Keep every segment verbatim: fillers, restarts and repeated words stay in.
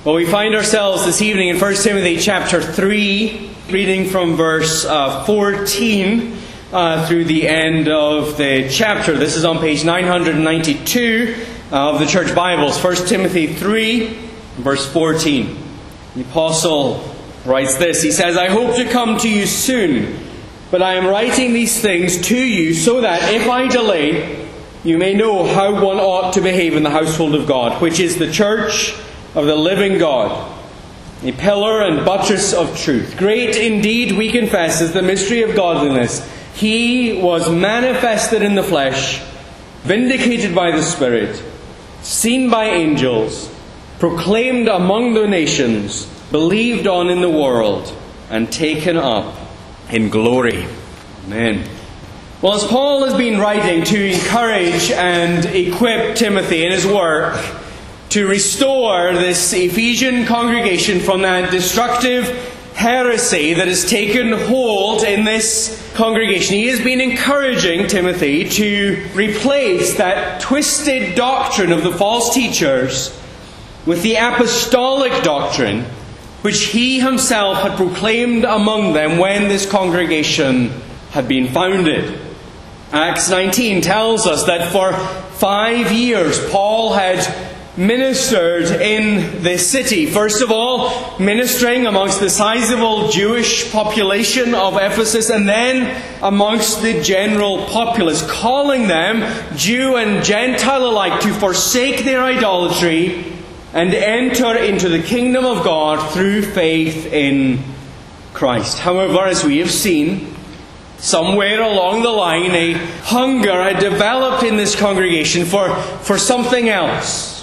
Well, we find ourselves this evening in First Timothy chapter three, reading from verse uh, fourteen uh, through the end of the chapter. This is on page nine ninety-two of the Church Bibles. First Timothy three, verse fourteen. The Apostle writes this. He says, "I hope to come to you soon, but I am writing these things to you so that if I delay, you may know how one ought to behave in the household of God, which is the church of the living God, a pillar and buttress of truth. Great indeed, we confess, is the mystery of godliness. He was manifested in the flesh, vindicated by the Spirit, seen by angels, proclaimed among the nations, believed on in the world, and taken up in glory." Amen. Well, as Paul has been writing to encourage and equip Timothy in his work to restore this Ephesian congregation from that destructive heresy that has taken hold in this congregation, he has been encouraging Timothy to replace that twisted doctrine of the false teachers with the apostolic doctrine which he himself had proclaimed among them when this congregation had been founded. Acts nineteen tells us that for five years Paul had ministered in this city. First of all, ministering amongst the sizable Jewish population of Ephesus, and then amongst the general populace, calling them, Jew and Gentile alike, to forsake their idolatry and enter into the kingdom of God through faith in Christ. However, as we have seen, somewhere along the line, a hunger had developed in this congregation for, for something else.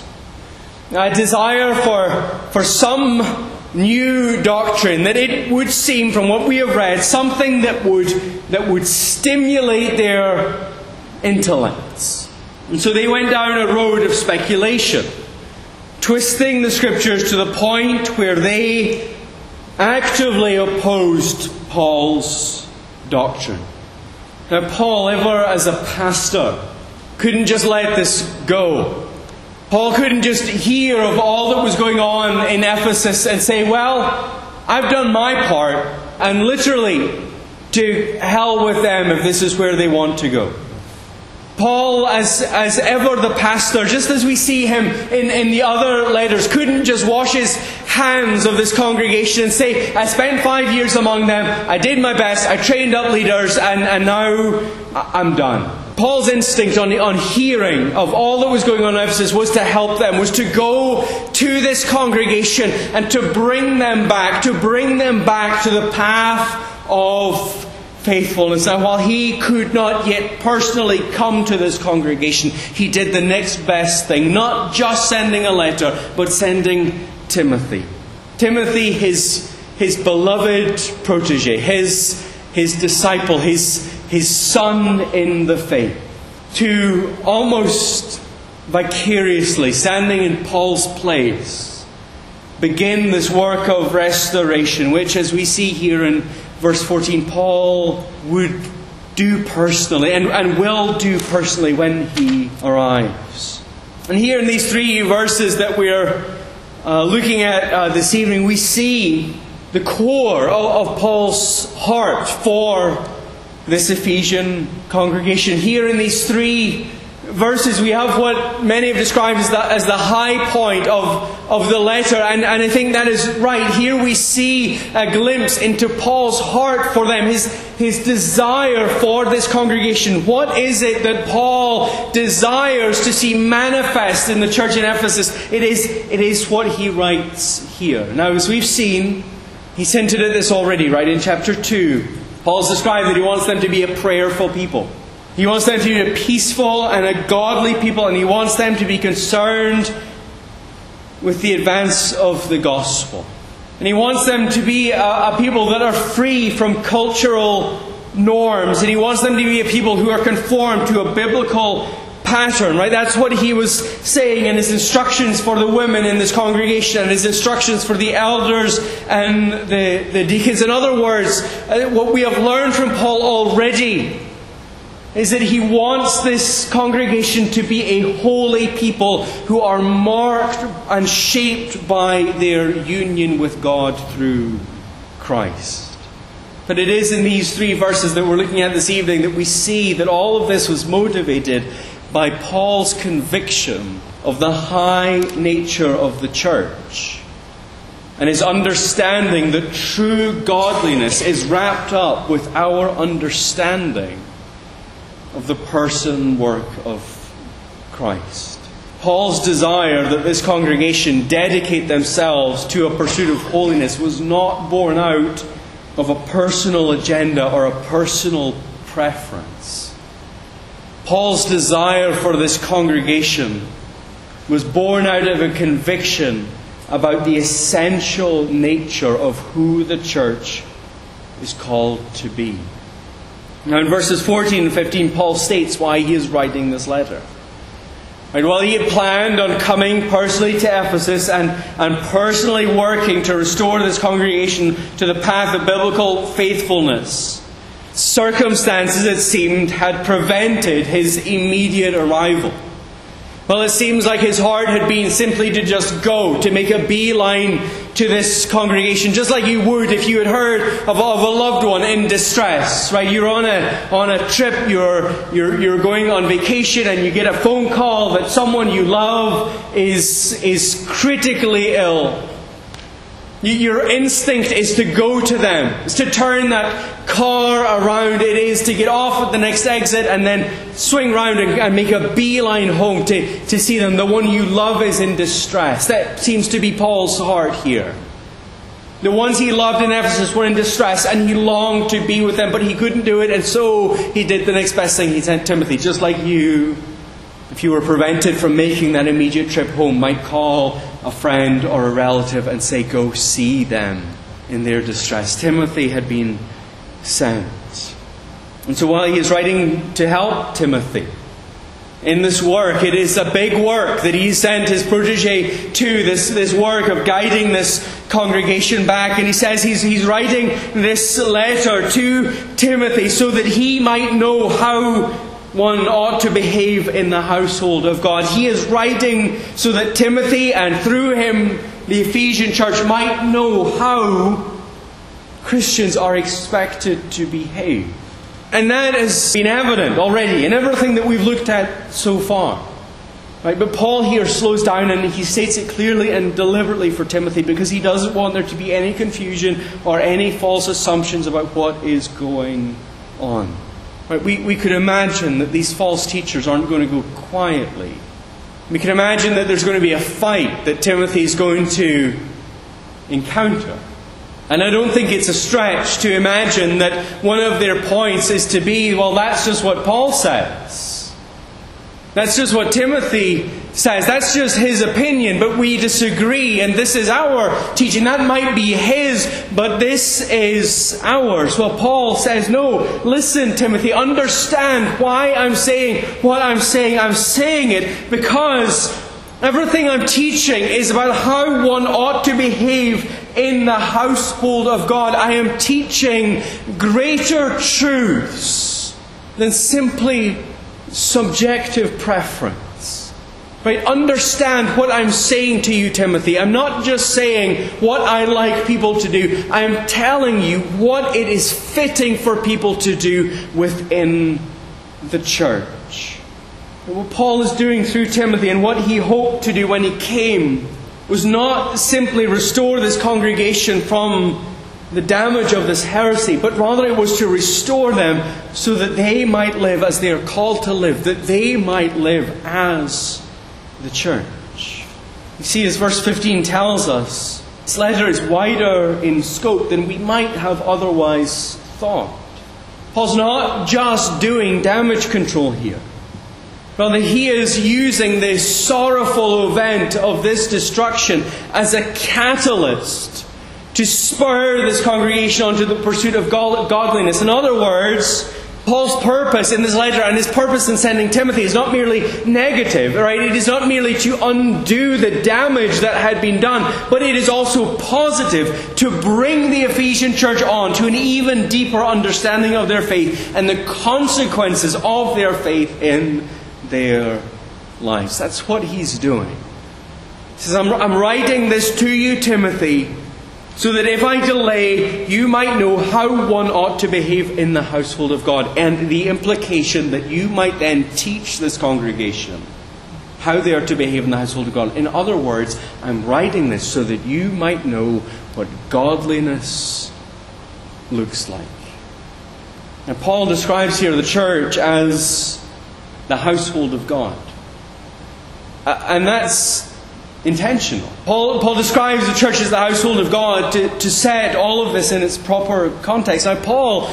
A desire for, for some new doctrine, that it would seem from what we have read, something that would, that would stimulate their intellects. And so they went down a road of speculation, twisting the Scriptures to the point where they actively opposed Paul's doctrine. Now, Paul, ever as a pastor, couldn't just let this go. Paul couldn't just hear of all that was going on in Ephesus and say, well, I've done my part, and literally, to hell with them if this is where they want to go. Paul, as, as ever the pastor, just as we see him in, in the other letters, couldn't just wash his hands of this congregation and say, I spent five years among them, I did my best, I trained up leaders, and, and now I'm done. Paul's instinct on, on hearing of all that was going on in Ephesus was to help them, was to go to this congregation and to bring them back, to bring them back to the path of faithfulness. And while he could not yet personally come to this congregation, he did the next best thing, not just sending a letter, but sending Timothy. Timothy, his, his beloved protege, his, his disciple, his His son in the faith, to almost vicariously, standing in Paul's place, begin this work of restoration, which, as we see here in verse fourteen, Paul would do personally, and, and will do personally when he arrives. And here in these three verses that we're uh, looking at uh, this evening, we see the core of, of Paul's heart for this Ephesian congregation. Here in these three verses we have what many have described as the, as the high point of, of the letter. And, and I think that is right. Here we see a glimpse into Paul's heart for them, his, his desire for this congregation. What is it that Paul desires to see manifest in the church in Ephesus? It is, it is what he writes here. Now, as we've seen, he's hinted at this already, right, in chapter two. Paul's described that he wants them to be a prayerful people. He wants them to be a peaceful and a godly people, and he wants them to be concerned with the advance of the gospel. And he wants them to be a, a people that are free from cultural norms, and he wants them to be a people who are conformed to a biblical pattern, right? That's what he was saying in his instructions for the women in this congregation, and his instructions for the elders and the, the deacons. In other words, what we have learned from Paul already is that he wants this congregation to be a holy people who are marked and shaped by their union with God through Christ. But it is in these three verses that we're looking at this evening that we see that all of this was motivated by Paul's conviction of the high nature of the church, and his understanding that true godliness is wrapped up with our understanding of the person and work of Christ. Paul's desire that this congregation dedicate themselves to a pursuit of holiness was not born out of a personal agenda or a personal preference. Paul's desire for this congregation was born out of a conviction about the essential nature of who the church is called to be. Now in verses fourteen and fifteen, Paul states why he is writing this letter. Right, well, he had planned on coming personally to Ephesus and, and personally working to restore this congregation to the path of biblical faithfulness. Circumstances, it seemed, had prevented his immediate arrival. Well, it seems like his heart had been simply to just go, to make a beeline to this congregation, just like you would if you had heard of, of a loved one in distress. Right? You're on a on a trip, you're you're you're going on vacation, and you get a phone call that someone you love is is critically ill. Your instinct is to go to them. It's to turn that car around. It is to get off at the next exit and then swing round and, and make a beeline home to, to see them. The one you love is in distress. That seems to be Paul's heart here. The ones he loved in Ephesus were in distress and he longed to be with them, but he couldn't do it, and so he did the next best thing. He sent Timothy, just like you, if you were prevented from making that immediate trip home, might call a friend or a relative and say, go see them in their distress. Timothy had been sent. And so while he is writing to help Timothy in this work, it is a big work that he sent his protege to, this, this work of guiding this congregation back. And he says he's, he's writing this letter to Timothy so that he might know how one ought to behave in the household of God. He is writing so that Timothy, and through him the Ephesian church, might know how Christians are expected to behave. And that has been evident already in everything that we've looked at so far. Right? But Paul here slows down and he states it clearly and deliberately for Timothy, because he doesn't want there to be any confusion or any false assumptions about what is going on. Right, we, we could imagine that these false teachers aren't going to go quietly. We can imagine that there's going to be a fight that Timothy's going to encounter. And I don't think it's a stretch to imagine that one of their points is to be, well, that's just what Paul says. That's just what Timothy says. That's just his opinion, but we disagree, and this is our teaching. That might be his, but this is ours. Well, Paul says, no, listen, Timothy, understand why I'm saying what I'm saying. I'm saying it because everything I'm teaching is about how one ought to behave in the household of God. I am teaching greater truths than simply subjective preference. Right? Understand what I'm saying to you, Timothy. I'm not just saying what I like people to do. I am telling you what it is fitting for people to do within the church. And what Paul is doing through Timothy, and what he hoped to do when he came, was not simply restore this congregation from the damage of this heresy, but rather it was to restore them so that they might live as they are called to live, that they might live as the church. You see, as verse fifteen tells us, this letter is wider in scope than we might have otherwise thought. Paul's not just doing damage control here. Rather, he is using this sorrowful event of this destruction as a catalyst to spur this congregation onto the pursuit of godliness. In other words, Paul's purpose in this letter and his purpose in sending Timothy is not merely negative, right? It is not merely to undo the damage that had been done, but it is also positive, to bring the Ephesian church on to an even deeper understanding of their faith and the consequences of their faith in their lives. That's what he's doing. He says, I'm, I'm writing this to you, Timothy, so that if I delay, you might know how one ought to behave in the household of God, and the implication that you might then teach this congregation how they are to behave in the household of God. In other words, I'm writing this so that you might know what godliness looks like. And Paul describes here the church as the household of God. Uh, and that's intentional. Paul, Paul describes the church as the household of God to, to set all of this in its proper context. Now, Paul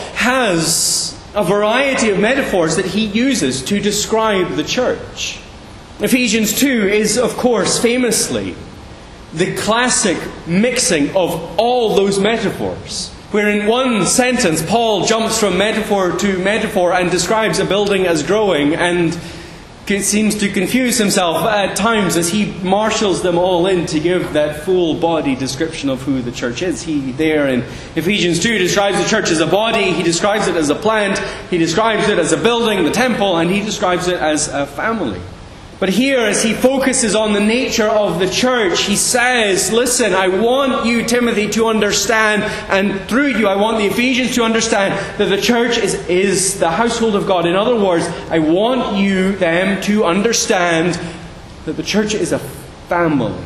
has a variety of metaphors that he uses to describe the church. Ephesians two is, of course, famously the classic mixing of all those metaphors, where in one sentence Paul jumps from metaphor to metaphor and describes a building as growing, and seems to confuse himself at times as he marshals them all in to give that full body description of who the church is. He there in Ephesians two describes the church as a body, he describes it as a plant, he describes it as a building, the temple, and he describes it as a family. But here, as he focuses on the nature of the church, he says, listen, I want you, Timothy, to understand, and through you, I want the Ephesians to understand that the church is, is the household of God. In other words, I want you, them, to understand that the church is a family.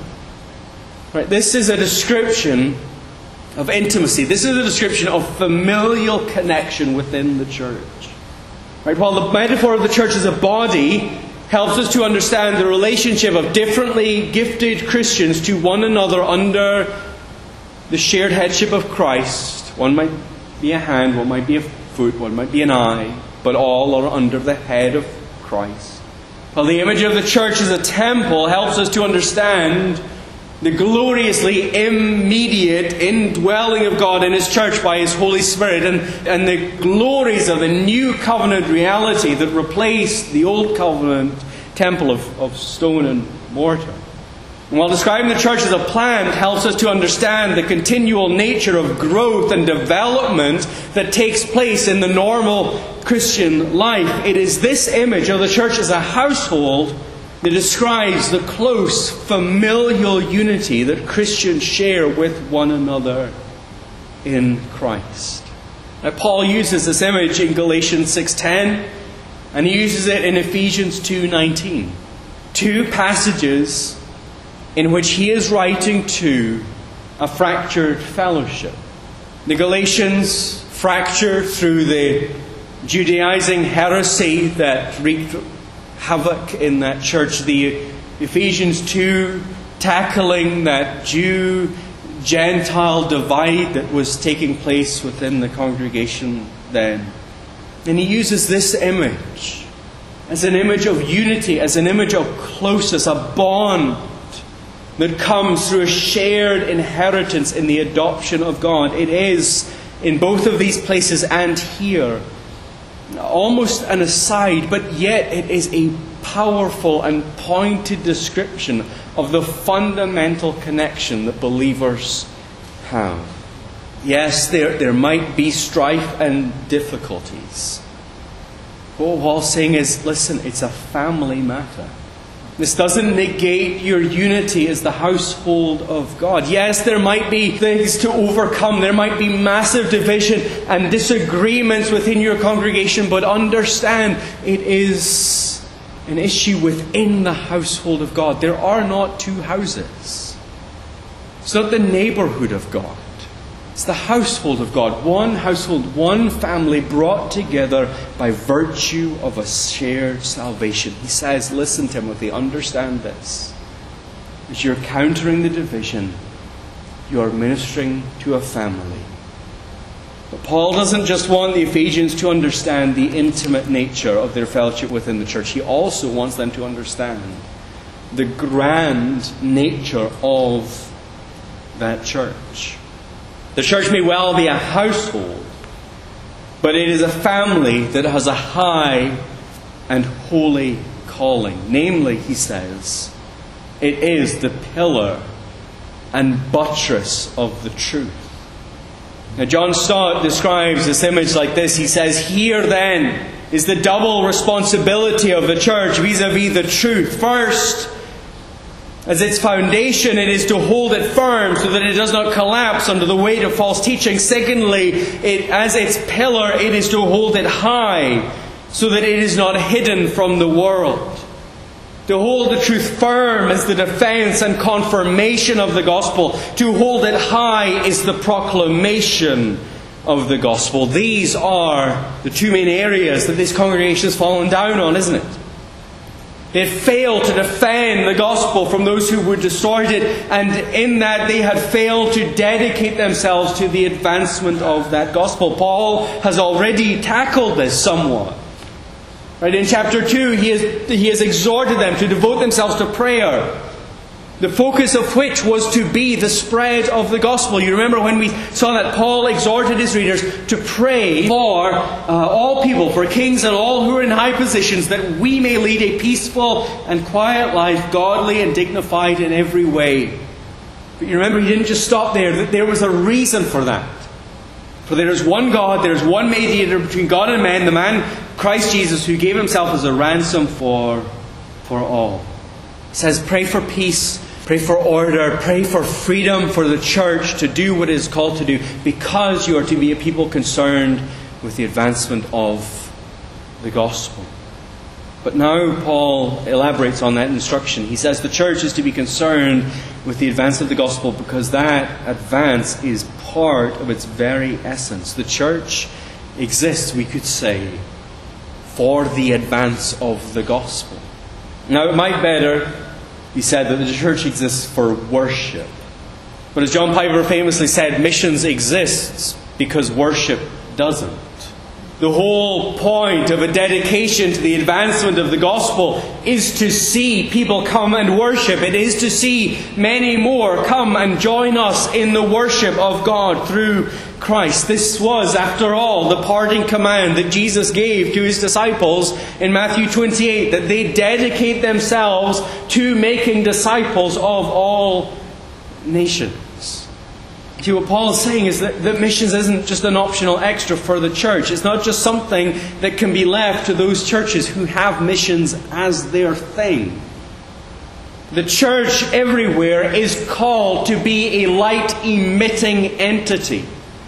Right? This is a description of intimacy. This is a description of familial connection within the church. Right? While the metaphor of the church as a body helps us to understand the relationship of differently gifted Christians to one another under the shared headship of Christ. One might be a hand, one might be a foot, one might be an eye, but all are under the head of Christ. While the image of the church as a temple helps us to understand the gloriously immediate indwelling of God in His church by His Holy Spirit, and, and the glories of the new covenant reality that replaced the old covenant temple of, of stone and mortar. And while describing the church as a plant helps us to understand the continual nature of growth and development that takes place in the normal Christian life, it is this image of the church as a household that describes the close familial unity that Christians share with one another in Christ. Now, Paul uses this image in Galatians six ten, and he uses it in Ephesians two nineteen. Two passages in which he is writing to a fractured fellowship. The Galatians fractured through the Judaizing heresy that wreaked havoc in that church. The Ephesians two tackling that Jew-Gentile divide that was taking place within the congregation then. And he uses this image as an image of unity, as an image of closeness, a bond that comes through a shared inheritance in the adoption of God. It is, in both of these places and here, almost an aside, but yet it is a powerful and pointed description of the fundamental connection that believers have. Yes, there, there might be strife and difficulties. But what Paul's saying is, listen, it's a family matter. This doesn't negate your unity as the household of God. Yes, there might be things to overcome. There might be massive division and disagreements within your congregation. But understand, it is an issue within the household of God. There are not two houses. It's not the neighborhood of God. It's the household of God. One household, one family brought together by virtue of a shared salvation. He says, listen, Timothy, understand this. As you're countering the division, you are ministering to a family. But Paul doesn't just want the Ephesians to understand the intimate nature of their fellowship within the church. He also wants them to understand the grand nature of that church. The church may well be a household, but it is a family that has a high and holy calling. Namely, he says, it is the pillar and buttress of the truth. Now, John Stott describes this image like this. He says, here then is the double responsibility of the church vis-a-vis the truth. First, as its foundation, it is to hold it firm so that it does not collapse under the weight of false teaching. Secondly, it, as its pillar, it is to hold it high so that it is not hidden from the world. To hold the truth firm is the defense and confirmation of the gospel. To hold it high is the proclamation of the gospel. These are the two main areas that this congregation has fallen down on, isn't it? They had failed to defend the gospel from those who would distort it, and in that they had failed to dedicate themselves to the advancement of that gospel. Paul has already tackled this somewhat. Right, in chapter two, he has, he has exhorted them to devote themselves to prayer, the focus of which was to be the spread of the gospel. You remember when we saw that Paul exhorted his readers to pray for uh, all people, for kings and all who are in high positions, that we may lead a peaceful and quiet life, godly and dignified in every way. But you remember, he didn't just stop there. That there was a reason for that. For there is one God, there is one mediator between God and man, the man Christ Jesus, who gave himself as a ransom for, for all. It says, pray for peace, pray for order, pray for freedom for the church to do what it is called to do, because you are to be a people concerned with the advancement of the gospel. But now Paul elaborates on that instruction. He says the church is to be concerned with the advance of the gospel because that advance is part of its very essence. The church exists, we could say, for the advance of the gospel. Now, it might better be said that the church exists for worship. But as John Piper famously said, missions exists because worship doesn't. The whole point of a dedication to the advancement of the gospel is to see people come and worship. It is to see many more come and join us in the worship of God through Christ. This was, after all, the parting command that Jesus gave to his disciples in Matthew twenty-eight, that they dedicate themselves to making disciples of all nations. See, what Paul is saying is that, that missions isn't just an optional extra for the church. It's not just something that can be left to those churches who have missions as their thing. The church everywhere is called to be a light-emitting entity,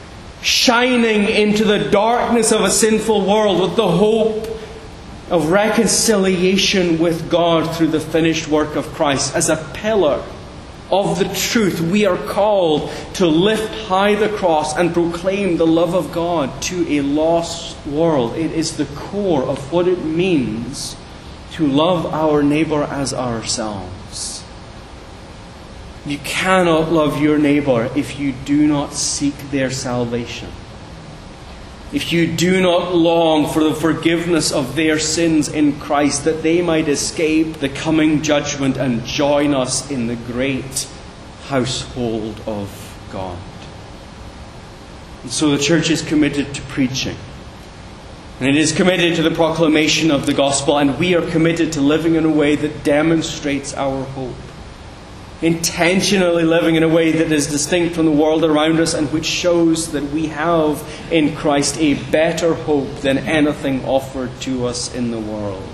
shining into the darkness of a sinful world with the hope of reconciliation with God through the finished work of Christ. As a pillar of the truth, we are called to lift high the cross and proclaim the love of God to a lost world. It is the core of what it means to love our neighbour as ourselves. You cannot love your neighbour if you do not seek their salvation. If you do not long for the forgiveness of their sins in Christ, that they might escape the coming judgment and join us in the great household of God. And so the church is committed to preaching. And it is committed to the proclamation of the gospel. And we are committed to living in a way that demonstrates our hope. Intentionally living in a way that is distinct from the world around us and which shows that we have in Christ a better hope than anything offered to us in the world.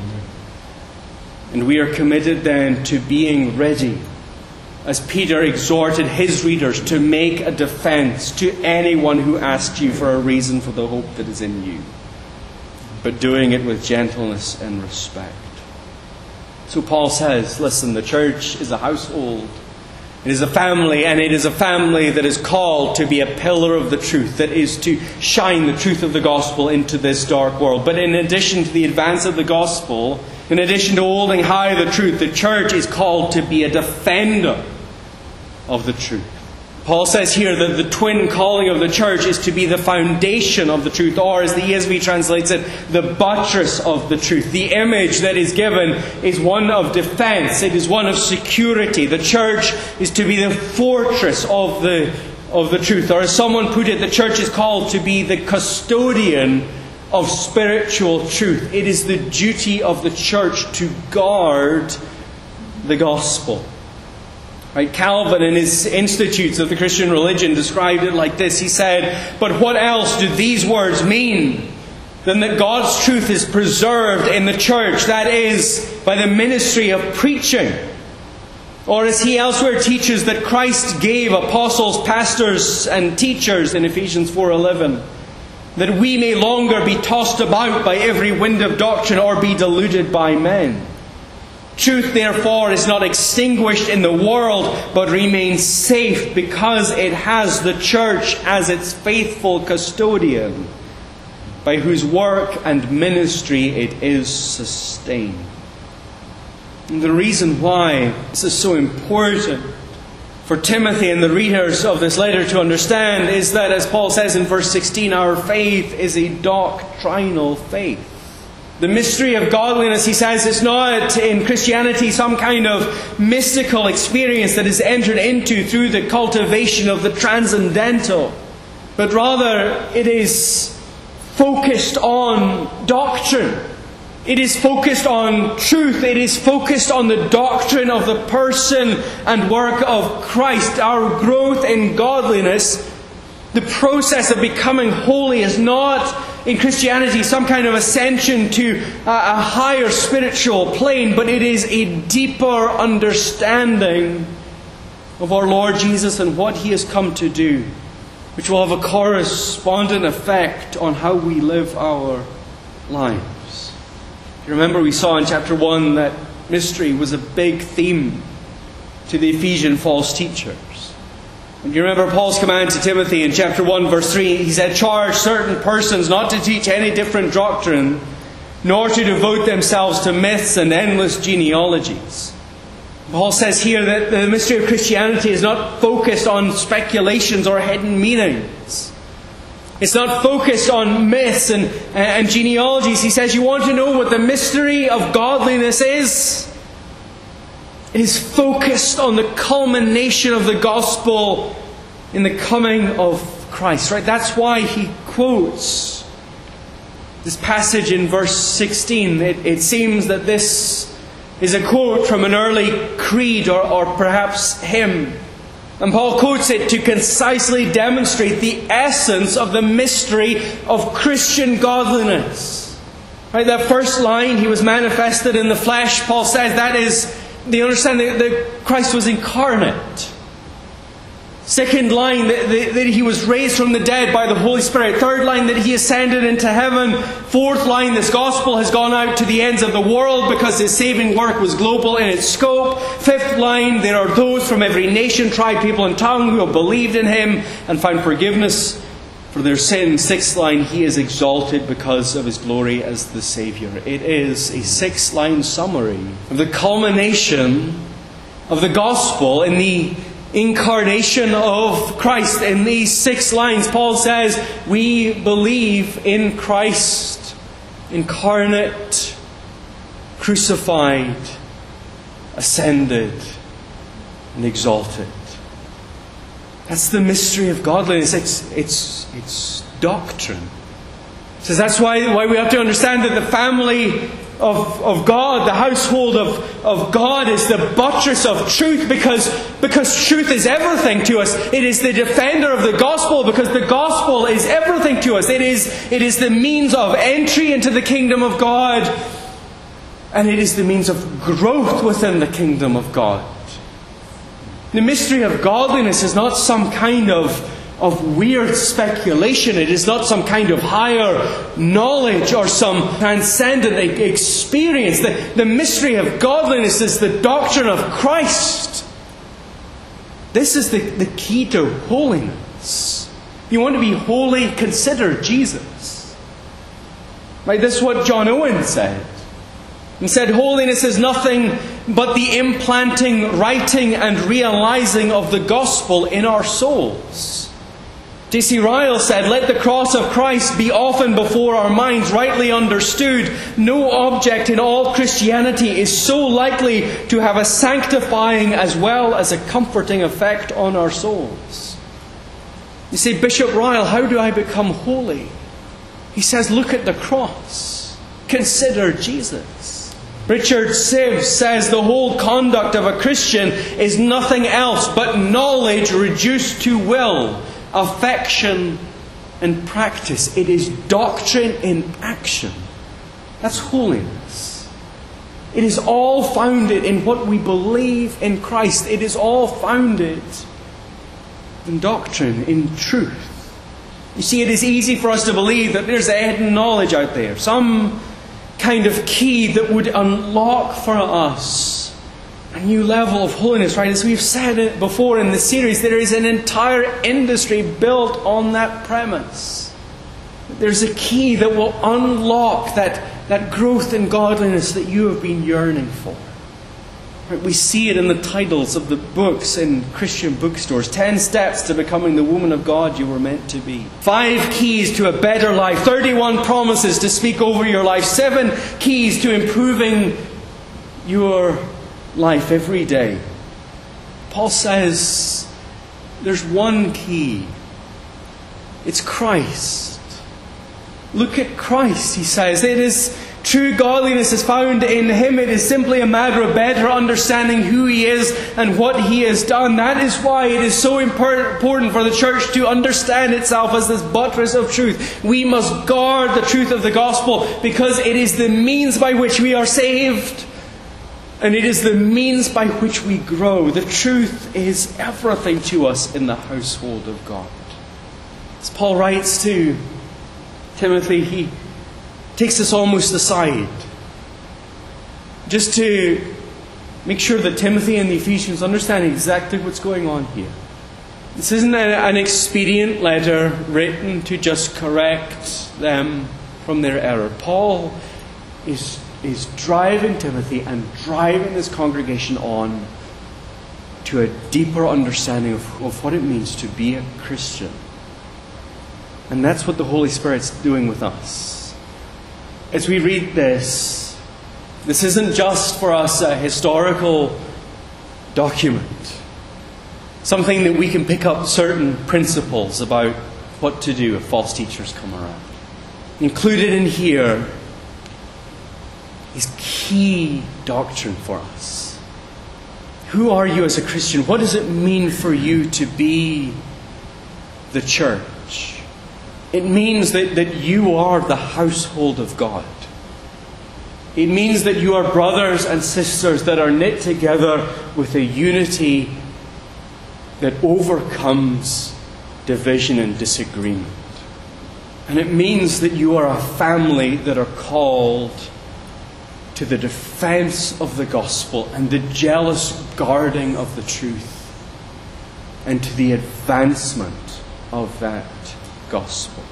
And we are committed then to being ready, as Peter exhorted his readers, to make a defense to anyone who asks you for a reason for the hope that is in you, but doing it with gentleness and respect. So Paul says, listen, the church is a household. It is a family, and it is a family that is called to be a pillar of the truth, that is to shine the truth of the gospel into this dark world. But in addition to the advance of the gospel, in addition to holding high the truth, the church is called to be a defender of the truth. Paul says here that the twin calling of the church is to be the foundation of the truth, or as the E S V translates it, the buttress of the truth. The image that is given is one of defense. It is one of security. The church is to be the fortress of the of the truth. Or as someone put it, the church is called to be the custodian of spiritual truth. It is the duty of the church to guard the gospel. Right? Calvin, in his Institutes of the Christian Religion, described it like this. He said, "But what else do these words mean than that God's truth is preserved in the church, that is, by the ministry of preaching? Or as he elsewhere teaches that Christ gave apostles, pastors and teachers in Ephesians four eleven, that we may longer be tossed about by every wind of doctrine or be deluded by men. Truth, therefore, is not extinguished in the world, but remains safe because it has the church as its faithful custodian, by whose work and ministry it is sustained." And the reason why this is so important for Timothy and the readers of this letter to understand is that, as Paul says in verse sixteen, our faith is a doctrinal faith. The mystery of godliness, he says, is not in Christianity some kind of mystical experience that is entered into through the cultivation of the transcendental, but rather it is focused on doctrine. It is focused on truth. It is focused on the doctrine of the person and work of Christ. Our growth in godliness, the process of becoming holy, is not in Christianity some kind of ascension to a, a higher spiritual plane, but it is a deeper understanding of our Lord Jesus and what He has come to do, which will have a correspondent effect on how we live our lives. You remember we saw in chapter one that mystery was a big theme to the Ephesian false teachers. And you remember Paul's command to Timothy in chapter one verse three. He said, "Charge certain persons not to teach any different doctrine, nor to devote themselves to myths and endless genealogies." Paul says here that the mystery of Christianity is not focused on speculations or hidden meanings. It's not focused on myths and, and genealogies. He says, you want to know what the mystery of godliness is? It is focused on the culmination of the gospel in the coming of Christ. Right? That's why he quotes this passage in verse sixteen. It, it seems that this is a quote from an early creed or, or perhaps hymn. And Paul quotes it to concisely demonstrate the essence of the mystery of Christian godliness. Right? That first line, "He was manifested in the flesh," Paul says that is the understanding that Christ was incarnate. Second line, that, that He was raised from the dead by the Holy Spirit. Third line, that He ascended into heaven. Fourth line, this gospel has gone out to the ends of the world because His saving work was global in its scope. Fifth line, there are those from every nation, tribe, people and tongue who have believed in Him and found forgiveness for their sins. Sixth line, He is exalted because of His glory as the Saviour. It is a six-line summary of the culmination of the gospel in the incarnation of Christ. In these six lines, Paul says, we believe in Christ, incarnate, crucified, ascended, and exalted. That's the mystery of godliness. It's, it's, it's doctrine. So that's why, why we have to understand that the family of, of God, the household of, of God, is the buttress of truth, because, because truth is everything to us. It is the defender of the gospel, because the gospel is everything to us. It is, it is the means of entry into the kingdom of God, and it is the means of growth within the kingdom of God. The mystery of godliness is not some kind of of weird speculation. It is not some kind of higher knowledge or some transcendent experience. The, the mystery of godliness is the doctrine of Christ. This is the, the key to holiness. You want to be holy, consider Jesus. Right? This is what John Owen said. He said, holiness is nothing but the implanting, writing and realizing of the gospel in our souls. J C Ryle said, let the cross of Christ be often before our minds, rightly understood. No object in all Christianity is so likely to have a sanctifying as well as a comforting effect on our souls. You say, Bishop Ryle, how do I become holy? He says, look at the cross. Consider Jesus. Richard Sibbes says the whole conduct of a Christian is nothing else but knowledge reduced to will, affection, and practice. It is doctrine in action. That's holiness. It is all founded in what we believe in Christ. It is all founded in doctrine, in truth. You see, it is easy for us to believe that there's a hidden knowledge out there, some kind of key that would unlock for us a new level of holiness, right? As we've said it before in the series, there is an entire industry built on that premise. There's a key that will unlock that, that growth in godliness that you have been yearning for. We see it in the titles of the books in Christian bookstores. Ten steps to becoming the woman of God you were meant to be. Five keys to a better life. Thirty-one promises to speak over your life. Seven keys to improving your life every day. Paul says there's one key. It's Christ. Look at Christ, he says. It is true godliness is found in Him. It is simply a matter of better understanding who He is and what He has done. That is why it is so important for the church to understand itself as this buttress of truth. We must guard the truth of the gospel because it is the means by which we are saved. And it is the means by which we grow. The truth is everything to us in the household of God. As Paul writes to Timothy, he takes us almost aside, just to make sure that Timothy and the Ephesians understand exactly what's going on here. This isn't an expedient letter written to just correct them from their error. Paul is, is driving Timothy and driving this congregation on to a deeper understanding of, of what it means to be a Christian. And that's what the Holy Spirit's doing with us. As we read this, this isn't just for us a historical document, something that we can pick up certain principles about what to do if false teachers come around. Included in here is key doctrine for us. Who are you as a Christian? What does it mean for you to be the church? It means that, that you are the household of God. It means that you are brothers and sisters that are knit together with a unity that overcomes division and disagreement. And it means that you are a family that are called to the defense of the gospel and the jealous guarding of the truth and to the advancement of that gospel.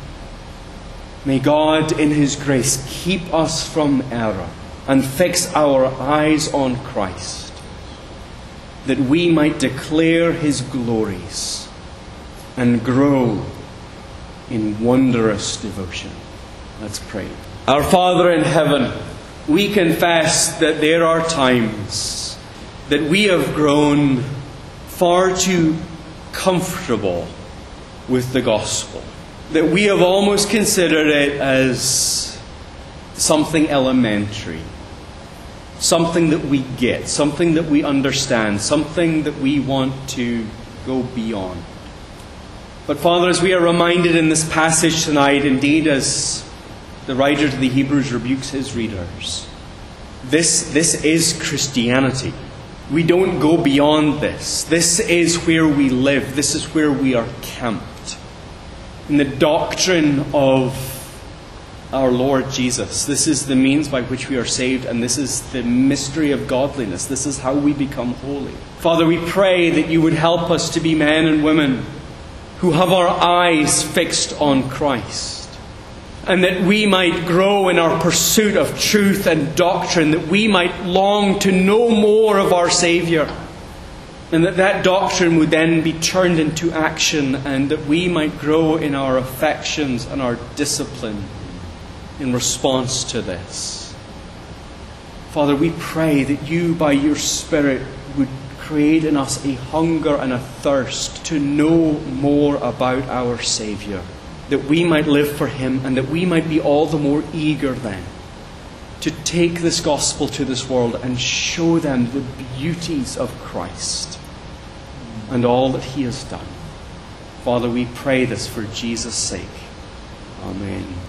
May God in His grace keep us from error and fix our eyes on Christ, that we might declare His glories and grow in wondrous devotion. Let's pray. Our Father in heaven, we confess that there are times that we have grown far too comfortable with the gospel, that we have almost considered it as something elementary, something that we get, something that we understand, something that we want to go beyond. But Father, as we are reminded in this passage tonight, indeed as the writer to the Hebrews rebukes his readers, this, this is Christianity. We don't go beyond this. This is where we live. This is where we are camped. In the doctrine of our Lord Jesus. This is the means by which we are saved, and this is the mystery of godliness. This is how we become holy. Father, we pray that you would help us to be men and women who have our eyes fixed on Christ, and that we might grow in our pursuit of truth and doctrine, that we might long to know more of our Saviour, and that that doctrine would then be turned into action, and that we might grow in our affections and our discipline in response to this. Father, we pray that you, by your Spirit, would create in us a hunger and a thirst to know more about our Saviour, that we might live for Him, and that we might be all the more eager then to take this gospel to this world and show them the beauties of Christ and all that He has done. Father, we pray this for Jesus' sake. Amen.